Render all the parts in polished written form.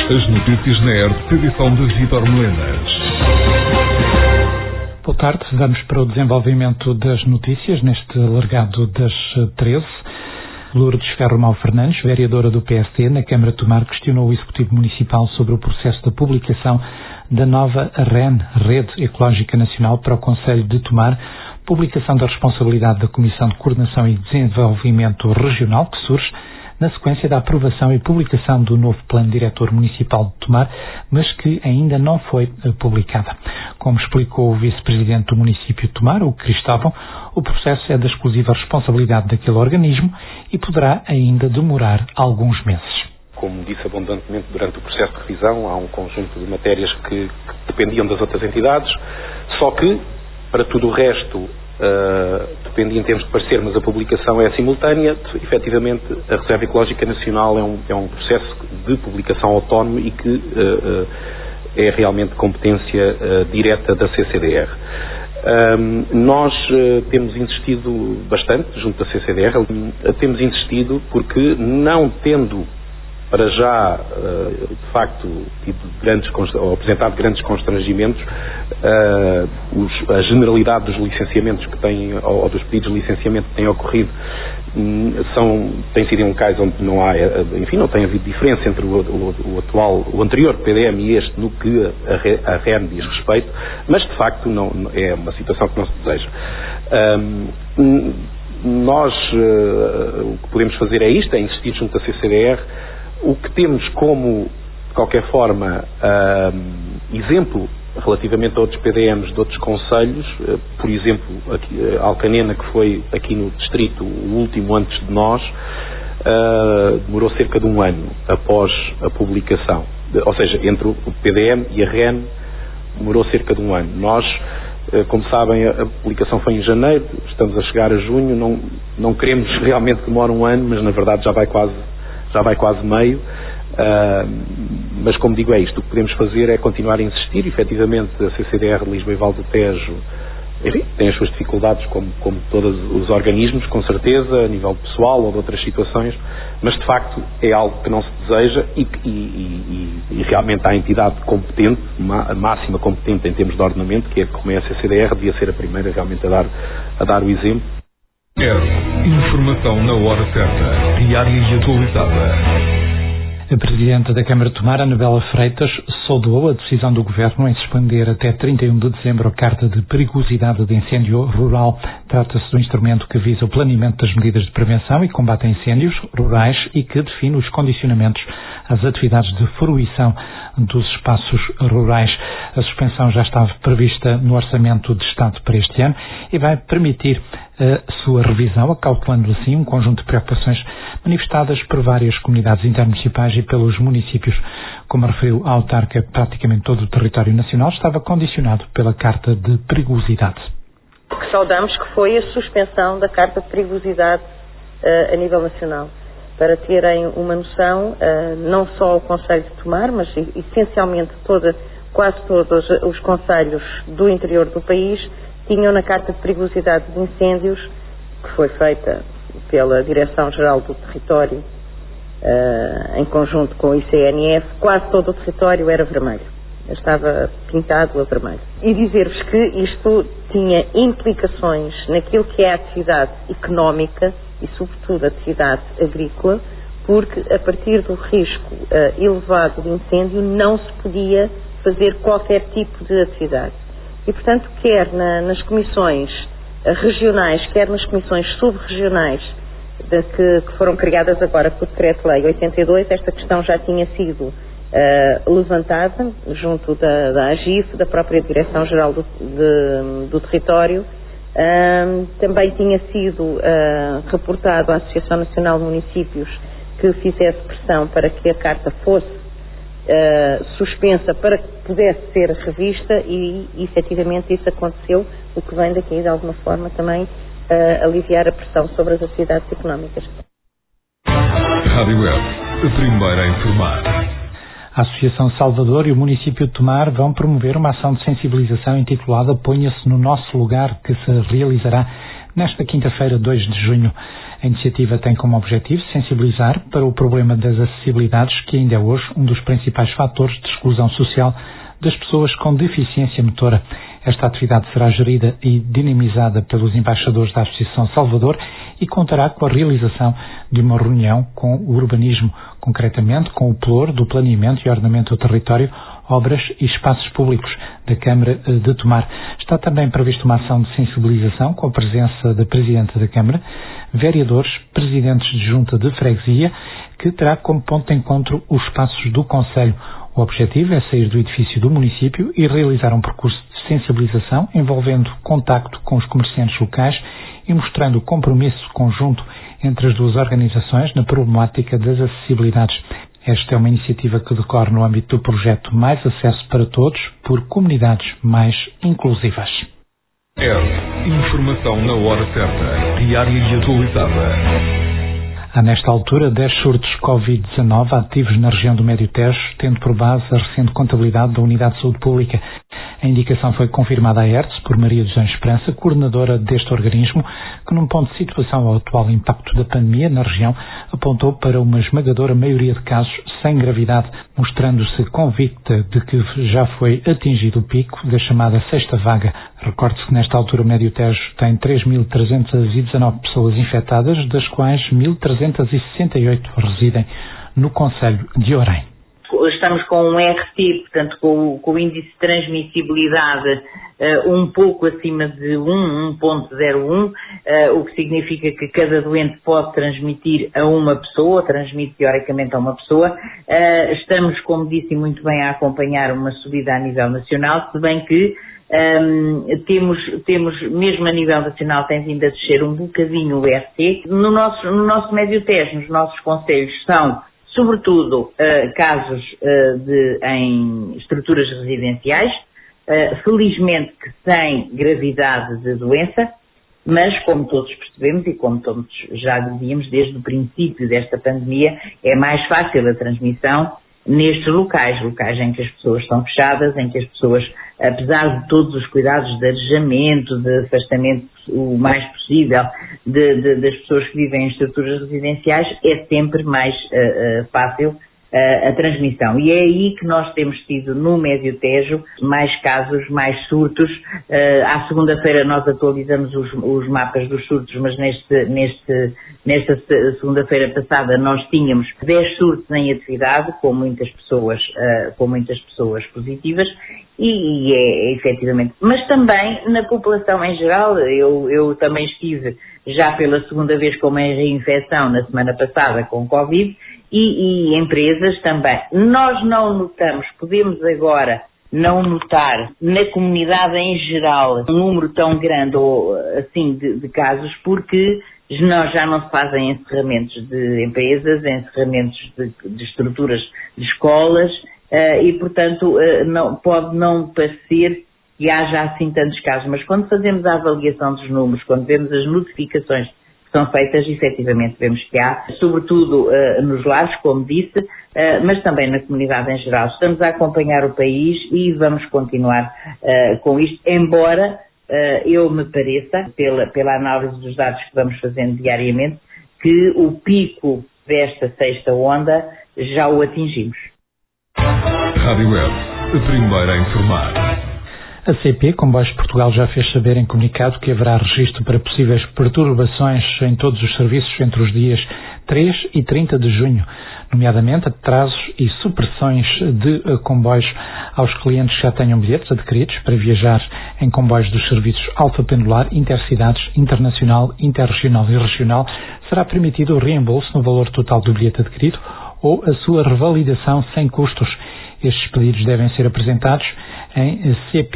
As notícias na ERP, edição de Vítor Melenas. Boa tarde, vamos para o desenvolvimento das notícias neste alargado das 13. Lourdes Ferro-Mau Fernandes, vereadora do PSD na Câmara de Tomar, questionou o Executivo Municipal sobre o processo de publicação da nova REN, Rede Ecológica Nacional, para o Concelho de Tomar, publicação da responsabilidade da Comissão de Coordenação e Desenvolvimento Regional, que surge na sequência da aprovação e publicação do novo Plano Diretor Municipal de Tomar, mas que ainda não foi publicada. Como explicou o Vice-Presidente do município de Tomar, o Cristóvão, o processo é da exclusiva responsabilidade daquele organismo e poderá ainda demorar alguns meses. Como disse abundantemente durante o processo de revisão, há um conjunto de matérias que dependiam das outras entidades, só que, para tudo o resto, dependia em termos de parecer, mas a publicação é simultânea. Efetivamente, a Reserva Ecológica Nacional é um processo de publicação autónomo e que é realmente competência direta da CCDR. Nós temos insistido bastante junto da CCDR, temos insistido porque, não tendo para já, de facto, apresentado grandes constrangimentos, a generalidade dos licenciamentos que têm, ou dos pedidos de licenciamento que têm ocorrido, tem sido um caso onde não há, não tem havido diferença entre o anterior PDM e este no que a REN diz respeito, mas de facto não é uma situação que não se deseja. Nós, o que podemos fazer é isto, é insistir junto da CCDR. O que temos como, de qualquer forma, exemplo relativamente a outros PDMs de outros concelhos, por exemplo, aqui, Alcanena, que foi aqui no distrito o último antes de nós, demorou cerca de um ano após a publicação. Ou seja, entre o PDM e a REN demorou cerca de um ano. Nós, como sabem, a publicação foi em janeiro, estamos a chegar a junho, não queremos realmente que demore um ano, mas na verdade já vai quase meio, mas como digo, é isto. O que podemos fazer é continuar a insistir. Efetivamente, a CCDR de Lisboa e Val do Tejo, enfim, tem as suas dificuldades, como todos os organismos, com certeza, a nível pessoal ou de outras situações, mas de facto é algo que não se deseja e realmente a entidade competente, a máxima competente em termos de ordenamento, que é como é a CCDR, devia ser a primeira realmente a dar o exemplo. Informação na hora certa, diária e atualizada. A Presidenta da Câmara de Tomar, Anabela Freitas, saudou a decisão do Governo em suspender até 31 de dezembro a Carta de Perigosidade de Incêndio Rural. Trata-se do instrumento que visa o planeamento das medidas de prevenção e combate a incêndios rurais e que define os condicionamentos às atividades de fruição dos espaços rurais. A suspensão já estava prevista no Orçamento de Estado para este ano e vai permitir a sua revisão, acautelando assim um conjunto de preocupações manifestadas por várias comunidades intermunicipais e pelos municípios. Como referiu a autarca, praticamente todo o território nacional estava condicionado pela Carta de Perigosidade. O que saudamos que foi a suspensão da Carta de Perigosidade a nível nacional. Para terem uma noção, não só o Concelho de Tomar, mas essencialmente quase todos os concelhos do interior do país tinham na Carta de Perigosidade de Incêndios, que foi feita pela Direção-Geral do Território, em conjunto com o ICNF, quase todo o território era vermelho. Estava pintado a vermelho. E dizer-vos que isto tinha implicações naquilo que é a atividade económica e, sobretudo, a atividade agrícola, porque a partir do risco elevado de incêndio não se podia fazer qualquer tipo de atividade. E, portanto, quer nas comissões regionais, quer nas comissões sub-regionais que foram criadas agora por Decreto-Lei 82, esta questão já tinha sido levantada junto da AGIF, da própria Direção-Geral do Território. Também tinha sido reportado à Associação Nacional de Municípios que fizesse pressão para que a Carta fosse suspensa para que pudesse ser revista e efetivamente isso aconteceu, o que vem daqui de alguma forma também aliviar a pressão sobre as atividades económicas. Rádio F, a primeira a informar. A Associação Salvador e o município de Tomar vão promover uma ação de sensibilização intitulada Ponha-se no Nosso Lugar, que se realizará nesta quinta-feira, 2 de junho. A iniciativa tem como objetivo sensibilizar para o problema das acessibilidades, que ainda é hoje um dos principais fatores de exclusão social das pessoas com deficiência motora. Esta atividade será gerida e dinamizada pelos embaixadores da Associação Salvador e contará com a realização de uma reunião com o urbanismo, concretamente com o Pelour do Planeamento e Ordenamento do Território, Obras e Espaços Públicos da Câmara de Tomar. Está também prevista uma ação de sensibilização com a presença da Presidente da Câmara, vereadores, presidentes de junta de freguesia, que terá como ponto de encontro os espaços do Concelho. O objetivo é sair do edifício do município e realizar um percurso de sensibilização envolvendo contacto com os comerciantes locais e mostrando o compromisso conjunto entre as duas organizações na problemática das acessibilidades. Esta é uma iniciativa que decorre no âmbito do projeto Mais Acesso para Todos por Comunidades Mais Inclusivas. Informação na hora certa, diária e atualizada. Há nesta altura 10 surtos Covid-19 ativos na região do Médio Tejo, tendo por base a recente contabilidade da Unidade de Saúde Pública. A indicação foi confirmada à ERTS por Maria dos Anjos Esperança, coordenadora deste organismo, que num ponto de situação ao atual impacto da pandemia na região, apontou para uma esmagadora maioria de casos sem gravidade, mostrando-se convicta de que já foi atingido o pico da chamada sexta vaga. Recorde-se que nesta altura o Médio Tejo tem 3.319 pessoas infectadas, das quais 1.368 residem no concelho de Orém. Estamos com um RT, portanto com o índice de transmissibilidade um pouco acima de 1.01, o que significa que cada doente pode transmitir a uma pessoa, transmite teoricamente a uma pessoa. Estamos, como disse muito bem, a acompanhar uma subida a nível nacional, se bem que temos, mesmo a nível nacional, tem vindo a descer um bocadinho o RT. No nosso Médio Tejo, nos nossos concelhos, são sobretudo casos em estruturas residenciais, felizmente que sem gravidade de doença, mas como todos percebemos e como todos já dizíamos desde o princípio desta pandemia, é mais fácil a transmissão nestes locais em que as pessoas estão fechadas, em que as pessoas, apesar de todos os cuidados de arejamento, de afastamento o mais possível das pessoas que vivem em estruturas residenciais, é sempre mais fácil a transmissão. E é aí que nós temos tido no Médio Tejo mais casos, mais surtos. À segunda-feira nós atualizamos os mapas dos surtos, mas nesta segunda-feira passada nós tínhamos 10 surtos em atividade, com muitas pessoas positivas, e é efetivamente. Mas também na população em geral, eu também estive já pela segunda vez com uma reinfecção na semana passada com Covid, e empresas também. Nós não notamos, podemos agora não notar na comunidade em geral um número tão grande assim de casos, porque já não se fazem encerramentos de empresas, encerramentos de estruturas de escolas, e portanto pode não parecer que haja assim tantos casos, mas quando fazemos a avaliação dos números, quando vemos as notificações que são feitas, efetivamente vemos que há, sobretudo nos lares, como disse, mas também na comunidade em geral. Estamos a acompanhar o país e vamos continuar com isto, embora eu me pareça, pela análise dos dados que vamos fazendo diariamente, que o pico desta sexta onda já o atingimos. Rádio Web, a primeira a informar. A CP Comboios de Portugal já fez saber em comunicado que haverá registro para possíveis perturbações em todos os serviços entre os dias 3 e 30 de junho, nomeadamente atrasos e supressões de comboios aos clientes que já tenham bilhetes adquiridos para viajar em comboios dos serviços Alfa Pendular, Intercidades, Internacional, Interregional e Regional. Será permitido o reembolso no valor total do bilhete adquirido ou a sua revalidação sem custos. Estes pedidos devem ser apresentados em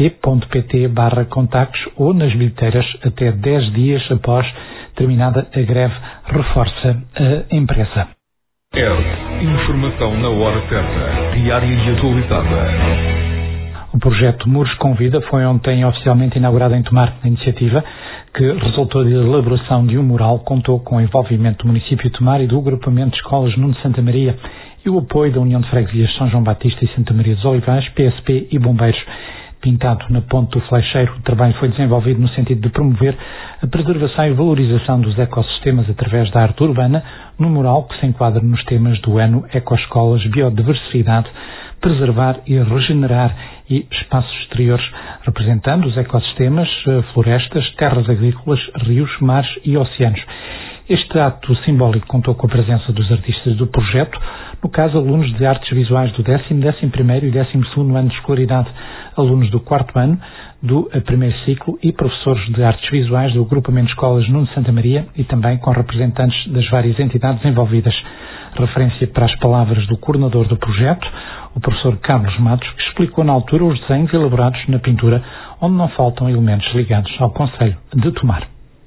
cp.pt/contactos ou nas bilheteiras até 10 dias após terminada a greve, reforça a empresa. Informação na hora certa, diária e atualizada. O projeto Muros com Vida foi ontem oficialmente inaugurado em Tomar. A iniciativa, que resultou da elaboração de um mural, contou com o envolvimento do município de Tomar e do agrupamento de escolas Nuno Santa Maria e o apoio da União de Freguesias São João Batista e Santa Maria dos Olivais, PSP e Bombeiros. pintado na Ponte do Flecheiro. O trabalho foi desenvolvido no sentido de promover a preservação e valorização dos ecossistemas através da arte urbana, num mural que se enquadra nos temas do ano Ecoescolas, Biodiversidade, Preservar e Regenerar e Espaços Exteriores, representando os ecossistemas, florestas, terras agrícolas, rios, mares e oceanos. Este ato simbólico contou com a presença dos artistas do projeto, no caso alunos de artes visuais do 10º, 11º e 12º ano de escolaridade, alunos do 4º ano do primeiro ciclo e professores de artes visuais do agrupamento de escolas Nuno Santa Maria e também com representantes das várias entidades envolvidas. Referência para as palavras do coordenador do projeto, o professor Carlos Matos, que explicou na altura os desenhos elaborados na pintura, onde não faltam elementos ligados ao concelho de Tomar.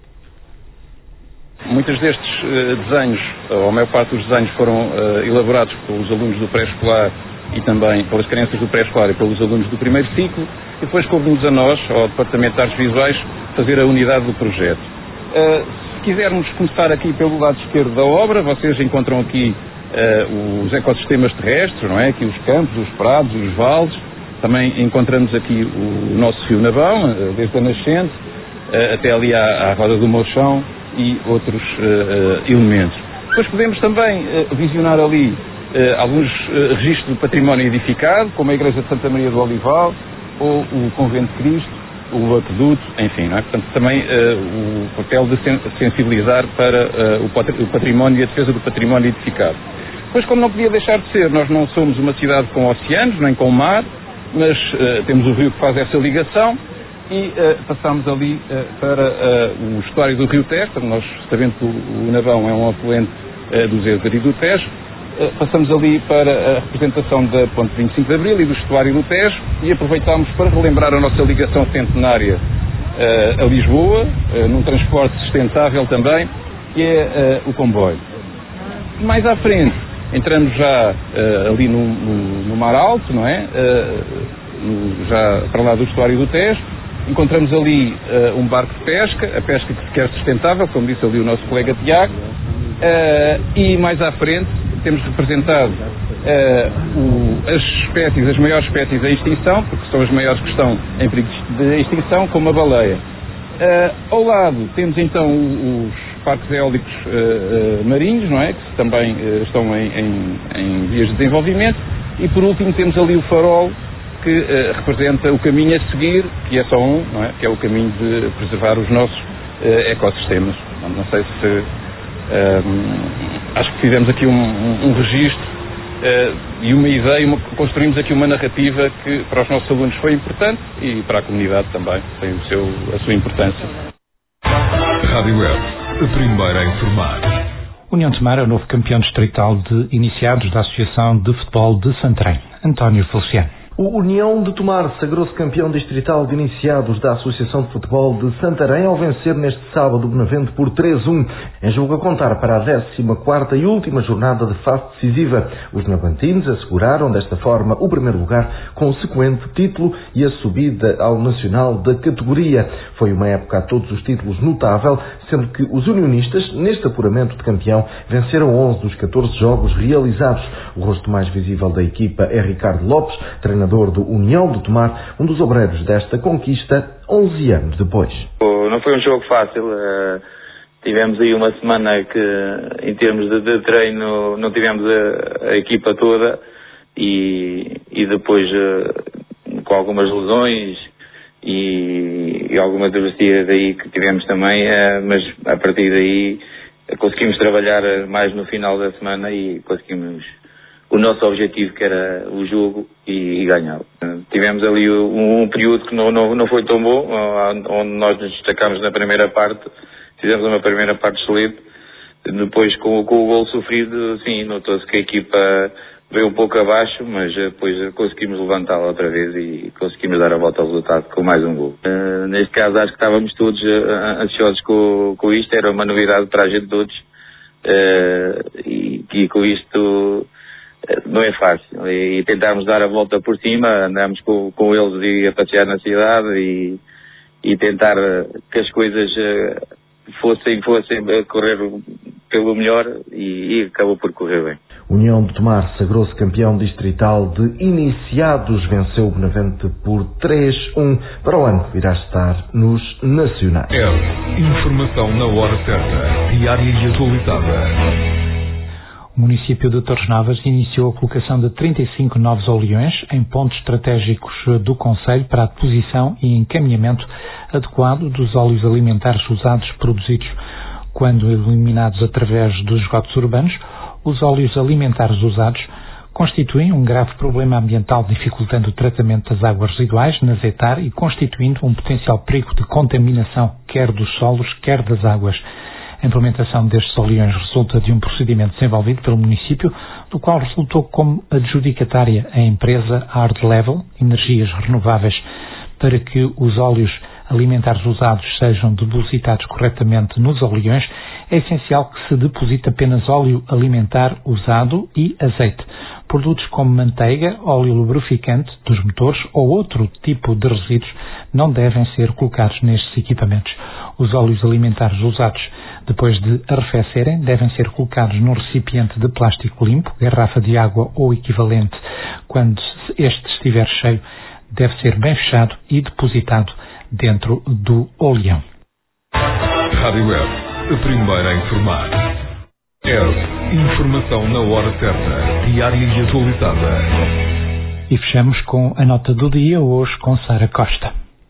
Muitos destes desenhos, ou a maior parte dos desenhos, foram elaborados pelos alunos do pré-escolar e também pelas crianças do pré-escolar e pelos alunos do primeiro ciclo, e depois coube-nos a nós, ao Departamento de Artes Visuais, fazer a unidade do projeto. Se quisermos começar aqui pelo lado esquerdo da obra, vocês encontram aqui os ecossistemas terrestres, não é? Aqui os campos, os prados, os vales. Também encontramos aqui o nosso Rio Navão, desde a nascente até ali à Roda do Mochão e outros elementos. Depois podemos também visionar ali alguns registros do património edificado, como a Igreja de Santa Maria do Olival, ou o Convento de Cristo, o Aqueduto, enfim, não é? Portanto, também o papel de sensibilizar para o património e a defesa do património edificado. Depois, como não podia deixar de ser, nós não somos uma cidade com oceanos, nem com mar, mas temos o rio que faz essa ligação e passamos ali para o estuário do Rio Tejo. Nós, sabendo que o Navão é um afluente do Zézer e do Tejo, passamos ali para a representação da Ponte 25 de Abril e do estuário do Tejo e aproveitámos para relembrar a nossa ligação centenária a Lisboa, num transporte sustentável também, que é o comboio. Mais à frente, entramos já ali no Mar Alto, não é? Já para lá do estuário do Tejo, encontramos ali um barco de pesca, a pesca que se quer sustentável, como disse ali o nosso colega Tiago, e mais à frente temos representado as maiores espécies em extinção, porque são as maiores que estão em perigo de extinção, como a baleia. Ao lado temos então os parques eólicos marinhos, não é? Que também estão em vias de desenvolvimento, e por último temos ali o farol que representa o caminho a seguir, que é só um, não é? Que é o caminho de preservar os nossos ecossistemas. Não sei se acho que fizemos aqui um registro e uma ideia, construímos aqui uma narrativa que para os nossos alunos foi importante e para a comunidade também tem a sua importância. Rádio Web, a primeira a informar. União de Tomar é o novo campeão distrital de iniciados da Associação de Futebol de Santarém. António Feliciano. O União de Tomar sagrou-se campeão distrital de iniciados da Associação de Futebol de Santarém ao vencer neste sábado o Benavente por 3-1, em jogo a contar para a 14ª e última jornada de fase decisiva. Os navantinos asseguraram desta forma o primeiro lugar com o sequente título e a subida ao nacional da categoria. Foi uma época a todos os títulos notável, sendo que os unionistas, neste apuramento de campeão, venceram 11 dos 14 jogos realizados. O rosto mais visível da equipa é Ricardo Lopes, treinador do União de Tomar, um dos obreiros desta conquista 11 anos depois. Não foi um jogo fácil. Tivemos aí uma semana que, em termos de treino, não tivemos a equipa toda e depois com algumas lesões e alguma adversidade daí que tivemos também, mas a partir daí conseguimos trabalhar mais no final da semana e conseguimos o nosso objetivo, que era o jogo, e ganhá-lo. Tivemos ali um período que não foi tão bom, onde nós nos destacámos na primeira parte, fizemos uma primeira parte excelente. Depois, com o golo sofrido, sim, notou-se que a equipa veio um pouco abaixo, mas depois conseguimos levantá-la outra vez e conseguimos dar a volta ao resultado com mais um golo. Neste caso, acho que estávamos todos ansiosos com isto, era uma novidade para a gente todos, e com isto não é fácil, e tentámos dar a volta por cima, andámos com eles e a passear na cidade e tentar que as coisas fossem correr pelo melhor e acabou por correr bem. União de Tomar sagrou-se campeão distrital de iniciados, venceu o Benavente por 3-1. Para o ano irá estar nos nacionais. Informação na hora certa, diária e atualizada. O município de Torres Novas iniciou a colocação de 35 novos oleões em pontos estratégicos do concelho para a deposição e encaminhamento adequado dos óleos alimentares usados produzidos. Quando eliminados através dos esgotos urbanos, os óleos alimentares usados constituem um grave problema ambiental, dificultando o tratamento das águas residuais nas etar e constituindo um potencial perigo de contaminação, quer dos solos, quer das águas. A implementação destes oleões resulta de um procedimento desenvolvido pelo município, do qual resultou como adjudicatária a empresa Hard Level Energias Renováveis. Para que os óleos alimentares usados sejam depositados corretamente nos oleões, é essencial que se deposite apenas óleo alimentar usado e azeite. Produtos como manteiga, óleo lubrificante dos motores ou outro tipo de resíduos não devem ser colocados nestes equipamentos. Os óleos alimentares usados, depois de arrefecerem, devem ser colocados num recipiente de plástico limpo, garrafa de água ou equivalente. Quando este estiver cheio, deve ser bem fechado e depositado dentro do oleão. Rádio Web, a primeira a informar. Informação na hora certa, diária e atualizada. E fechamos com a nota do dia, hoje com Sara Costa.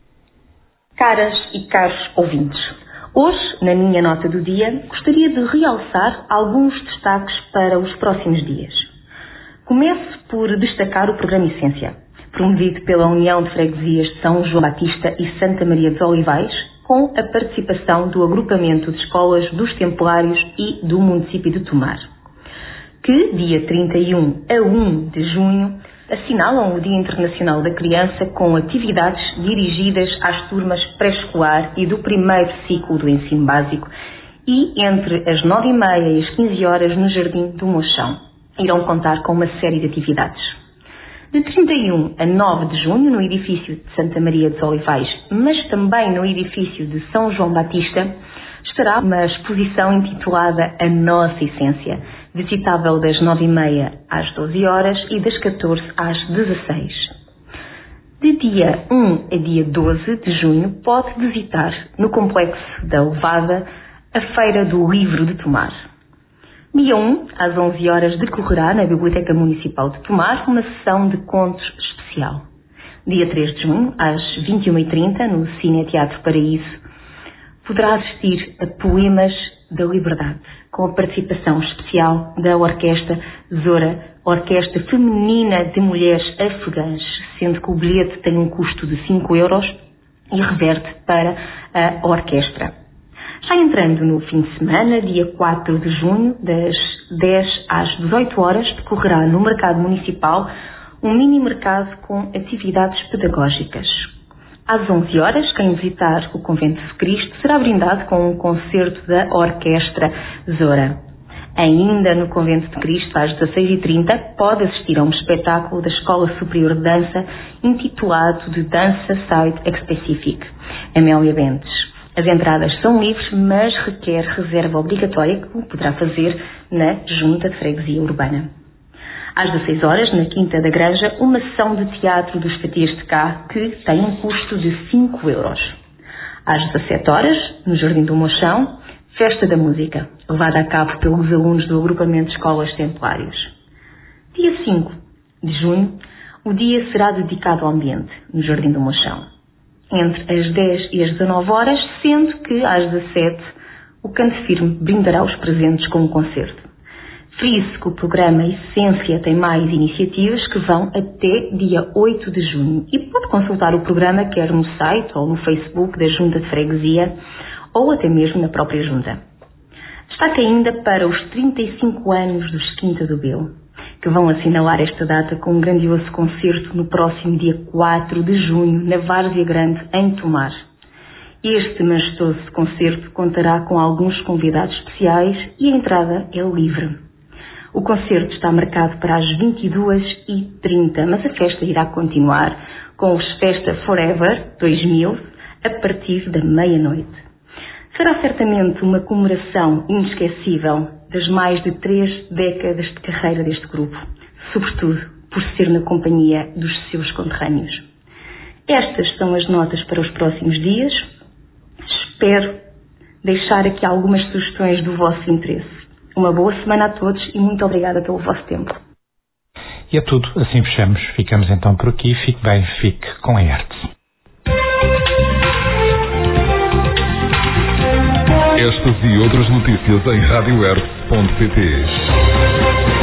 Caras e caros ouvintes, hoje, na minha nota do dia, gostaria de realçar alguns destaques para os próximos dias. Começo por destacar o programa Essência, promovido pela União de Freguesias de São João Batista e Santa Maria dos Olivais, com a participação do agrupamento de escolas dos Templários e do município de Tomar, que, dia 31 a 1 de junho, assinalam o Dia Internacional da Criança com atividades dirigidas às turmas pré-escolar e do primeiro ciclo do ensino básico e entre as 9h30 e as 15 horas no Jardim do Mochão. Irão contar com uma série de atividades. De 31 a 9 de junho, no edifício de Santa Maria dos Olivais, mas também no edifício de São João Batista, estará uma exposição intitulada A Nossa Essência, visitável das 9h30 às 12 horas e das 14 às 16. De dia 1 a dia 12 de junho, pode visitar, no Complexo da Levada, a Feira do Livro de Tomar. Dia 1, às 11 horas, decorrerá na Biblioteca Municipal de Tomar uma sessão de contos especial. Dia 3 de junho, às 21h30, no Cine Teatro Paraíso, poderá assistir a Poemas da Liberdade, com a participação especial da Orquestra Zora, Orquestra Feminina de Mulheres Afegãs, sendo que o bilhete tem um custo de 5 euros e reverte para a orquestra. Já entrando no fim de semana, dia 4 de junho, das 10 às 18 horas, decorrerá no Mercado Municipal um mini-mercado com atividades pedagógicas. Às 11 horas, quem visitar o Convento de Cristo será brindado com um concerto da Orquestra Zora. Ainda no Convento de Cristo, às 16h30, pode assistir a um espetáculo da Escola Superior de Dança intitulado de Dança Site Specific, Amélia Bentes. As entradas são livres, mas requer reserva obrigatória que poderá fazer na Junta de Freguesia Urbana. Às 16 horas, na Quinta da Granja, uma sessão de teatro dos Fatias de Cá, que tem um custo de 5 euros. Às 17 horas, no Jardim do Mochão, Festa da Música, levada a cabo pelos alunos do agrupamento de Escolas Templários. Dia 5 de junho, o dia será dedicado ao ambiente, no Jardim do Mochão, entre as 10 e as 19 horas, sendo que às 17 o Canto Firme brindará os presentes com um concerto. Frise que o programa Essência tem mais iniciativas que vão até dia 8 de junho e pode consultar o programa quer no site ou no Facebook da Junta de Freguesia ou até mesmo na própria Junta. Destaque ainda para os 35 anos dos Quinta do Belo, que vão assinalar esta data com um grandioso concerto no próximo dia 4 de junho, na Várzea Grande, em Tomar. Este majestoso concerto contará com alguns convidados especiais e a entrada é livre. O concerto está marcado para as 22h30, mas a festa irá continuar com os Festa Forever 2000 a partir da meia-noite. Será certamente uma comemoração inesquecível das mais de 3 décadas de carreira deste grupo, sobretudo por ser na companhia dos seus conterrâneos. Estas são as notas para os próximos dias. Espero deixar aqui algumas sugestões do vosso interesse. Uma boa semana a todos e muito obrigada pelo vosso tempo. E é tudo, assim fechamos. Ficamos então por aqui. Fique bem, fique com a Hertz. Estas e outras notícias em radiohertz.pt.